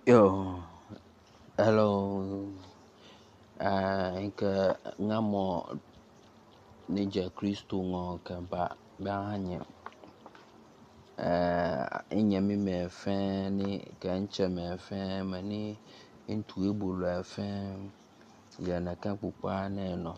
Yo, hello. Nke ngamo nije Kristo ngo kaba bahanye. Inye mi me fen ni kanche me fen mani into ebulu fen ya na kan pupa na no.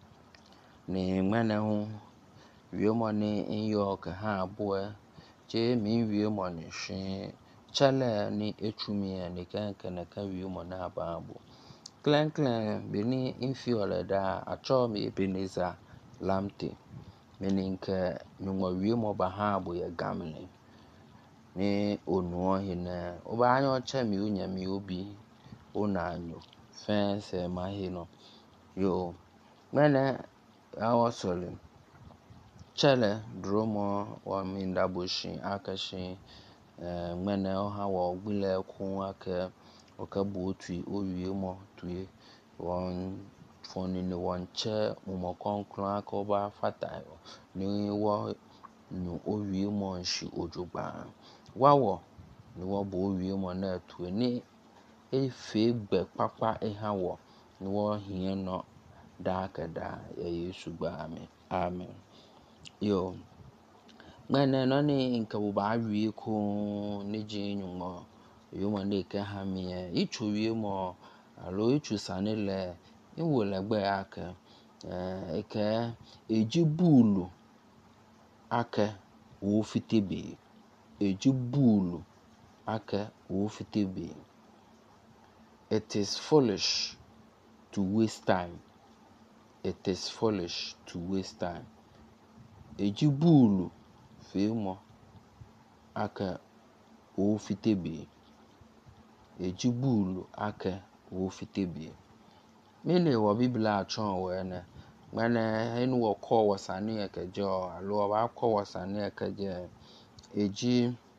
Ni ngane ho wiemo ni inyo ka ha aboe je mi wiemo ni hwe chale ni etumi ni kan na ka wiemo na ababo. Clan bini infiole da acho mi Ebenezer Lamte meaning ke nyumo wiemo bahabo ya gamle ni onuo hina oba anyo che mi unya mi obi onanyo fence mahino yo mene awosole chele dromo wa mindabushi akashi mene oha wa ogbile kun ake okabutu owiemo tuye won foni ni won che mo konkron akoba fatayo ni wo nu owiemo nshi ojugba wawo ni wo bo owiemo na tuye ni efe gbe papa ehawo ni wo hien no dakada ya Yesu gba amen yo mene no ni nke wo ba wi ko ni jinyumo yo mo ne ke ha mi ichu wi mo alo ichu sanile inwole gbe aka eke ejibulu aka wo fitebe ejibulu aka wo fitebe. It is foolish to waste time. It is foolish to waste time. Ejibulu femo aka wo fitebe. Ejibulu aka wo fitebe. Mele wo biblia achon we na mane enu wo ko wasane ekejo alo ba ko wasane ekeje eji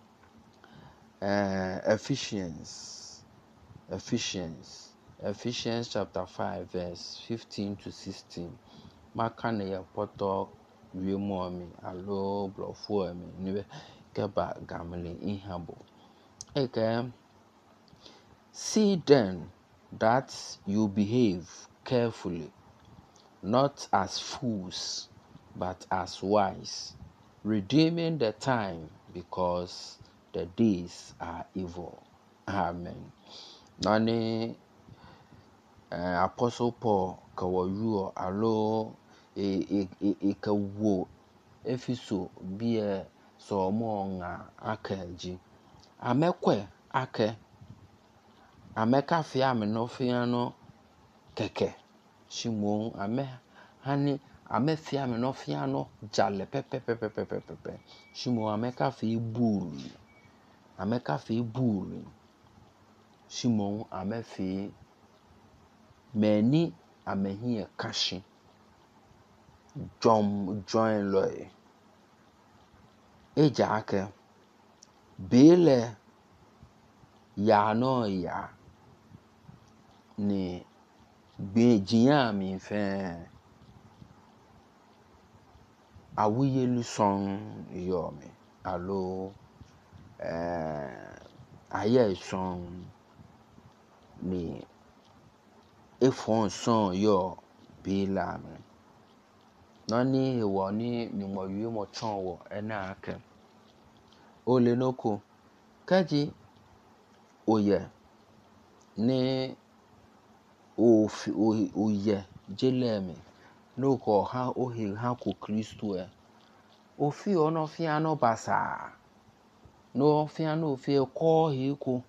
Ephesians chapter 5 verse 15 to 16 maka na ya poto wiemo mi alo blofo mi nibe keba gamle inhabo eke see then that you behave carefully, not as fools but as wise, redeeming the time because the days are evil. Amen. Nani Apostle Paul kawayuo alo kawo efiso bie so mo nga akaji amekwe ake ameka fia me no fia no keke shimon ame fia me no fia no jale pepe shimon ameka fi bulu shimon amefi meni amehi kashi join loy eja ake bele ya no ya ni gbejian mi fe awuyelu son yomi alo aye son ni efon son yo bela mi nani wo ni mo wi mo chon wo ena ake ole noko kaji oye ni oye jelemi no ko ha ohe ha ko Kristo ofi ono fia no basa no fia no fi ko he ko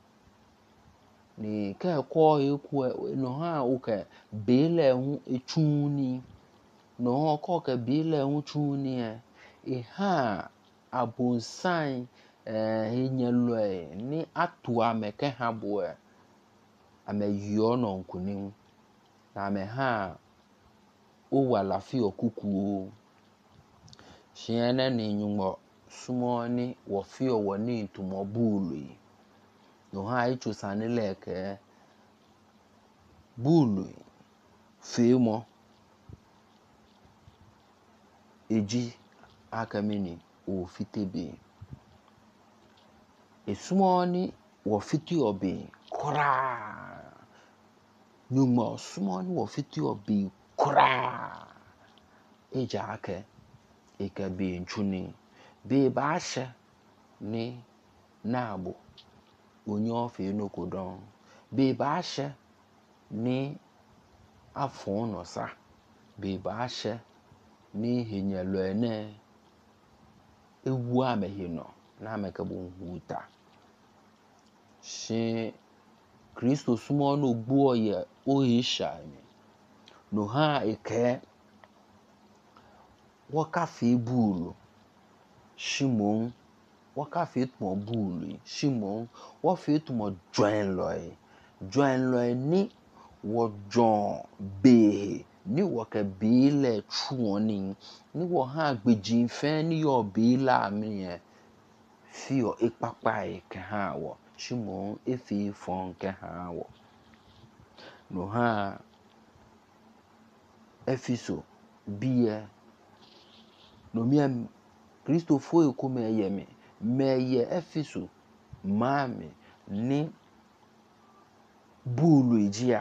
ni ke ko he ko no ha o ke bele hu echuni no ko ke bele hu chuni ha abonsan enyelo ni atu ameke ha bo ameyo no nkunim na me ha o wala fi okuku shiene ni nyumo sumo ni wo fi o ni ntumo bulu no ha ichu sanileke bulu femo eji akamini o fitebe esumo ni wo fiti obi kora nyuma sumo ni wo fiti obi kora eja ake ika be ntuni be ba hye ni nabo onye ofe enokodon be ba hye ni afon no sa be ba hye ni henyalo ene ewu amehino na amekabo huta shi Kristo sumo no gbo ye ohisha mi no ha eke wakafi bulu Shimon wakafi tumo bulu Shimon wafi tumo join loy ni wo jon be ni wo ke be le chuoni ni wo ha gbejin fe ni yo be la mi fi o ipapa e ke ha wo Shimon efi fon ke ha wo no ha efiso biye no mi Kristo fo ekume ye me ye efiso mami ni bulu eji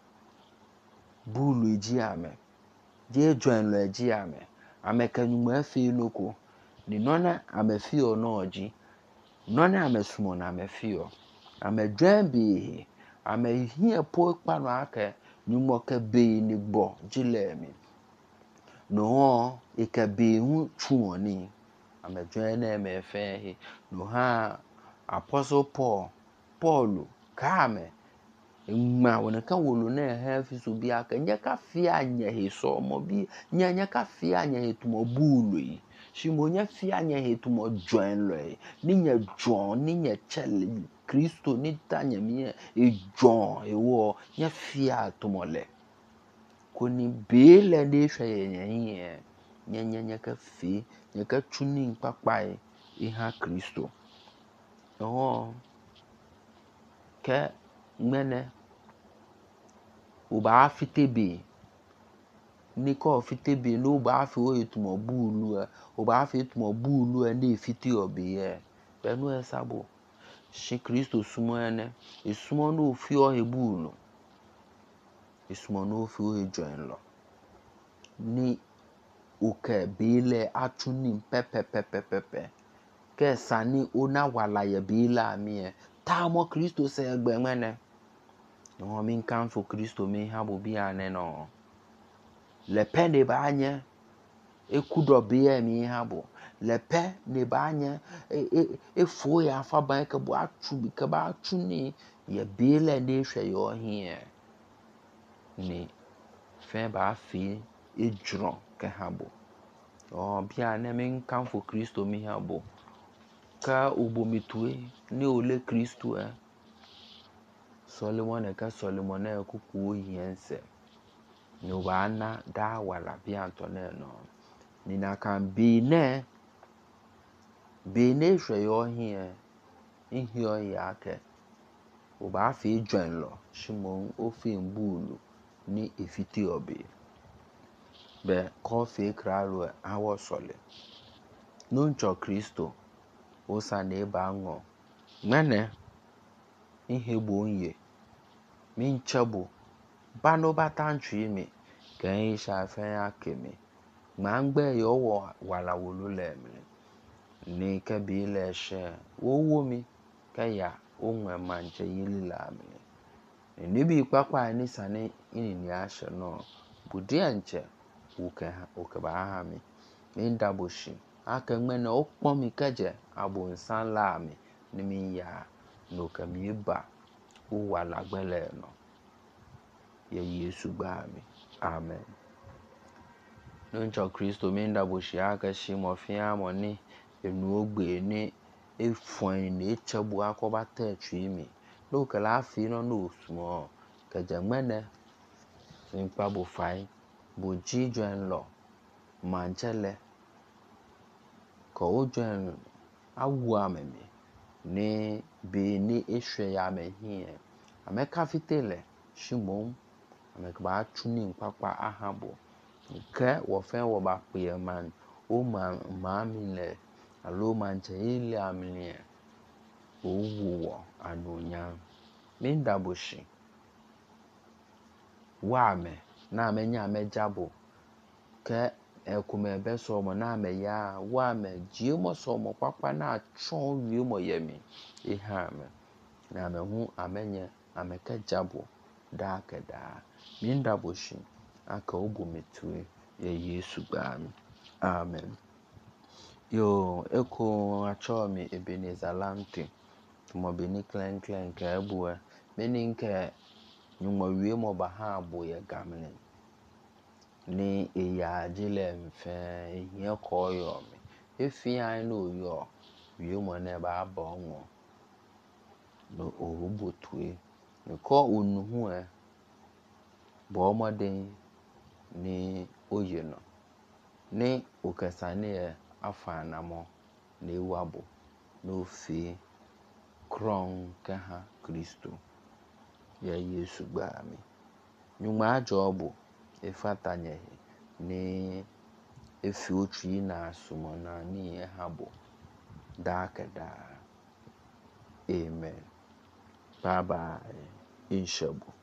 ame je join lo eji ame amekanyumo efi loko ni nona amefi o no oji nona amesumo na amefi o amedwen bi amehia po pa no ake nyumo ke be ni gbo jile mi no ike be hu chuoni amedwen na me fe no ha Apostle Paul kame ma wona ka wolu na ha fi so bi aka nya ka fi anya he so mo bi nya ka fi anya he tumo bulu yi shimo nya fi anya he tumo join lo ni nya join ni nya chele Kristo ni tanya mi e join e wo nya fi atumo le koni bele de hwe nya ka fi nya ka tuni papai e ha Kristo no ke mene uba fitebe ni ko fitebe no uba fi o etumo bulu uba fi etumo bulu na fiti obi ye benu esabo shi Kristo sumo ene esumo no fi o hebulu esumo no fi o join lo ni uke bele atuni pepe ke sani ona wala ye bele ami ta mo Kristo se egbe mene no mi kan fo Kristo mi ha bo bia ne no le pe de ba anye ekudo bia mi ha bo le pe ne ba anye fo ya fa ban ke bo atu bi ke ba atu ni ye bele ne hwe yo hie ni fe ba fi ejuro ke ha bo bia ne mi kan fo Kristo mi ha bo ka ubomitue ni ole Kristo Solomon kuku hiense no wana da wala bi antone no ni na kan bi ne hwe yo hie nhio ya ke o ba fi join lo Shimon o fi mbulu ni efiti obi be ko fi kralo awo sole no ncho Kristo o sa na eba ngo mene ihe gbo nye mi nchebo bano batantwi mi kan isha fe akemi ma ngbe yo wo wala wolu le mi ni ke bi le she wo mi ke ya onwe manje yili la mi ni bi papa ni sane ini ashe no budi anche uke ba ha mi ndaboshi aka ngmene okpon mi keje abo nsan la mi ni mi ya no ke mi ba o wala gbele no ye Yesu ba mi amen no ncho Kristo mi ndaboshi aka shimo fia mo ni enu ogbe ni efon ni echebu akoba ta twi mi no ke la fi no sumo keje ngmene npa bo fai bo ji join lo manchele ko o join awu amemi ni be ni ehwe ya me hie ameka fitele Shimon amekba tuni papa ahabo ke wo fe wo ba pe man o ma mi le alo manche ile amlie owo anonya minda boshi wame na menya mejabo ke ekume beso mo na me ya wame jiemo so mo papa na chon wi mo yemi ihame na me hu amenye ameka jabo da keda minda boshi aka obo metue ye Yesu gbami amen. Yo eko achomi Ebenezer Lamte mo beni klen ka ebuwe meni nke nyuma wie mo bahabo ye gamle ni eya jile mfe ehia koyo mi efi an no yo wie mo na ba abonwo no orobotue ni ko onuhu bo moden ni oye no ni okasane afanamo na ewabo no fi kron kaha Kristo ya Yesu gbami nyuma ajobu efatanye ni efi otwi na asumona ni ehabo dakada amen bye bye inshabu.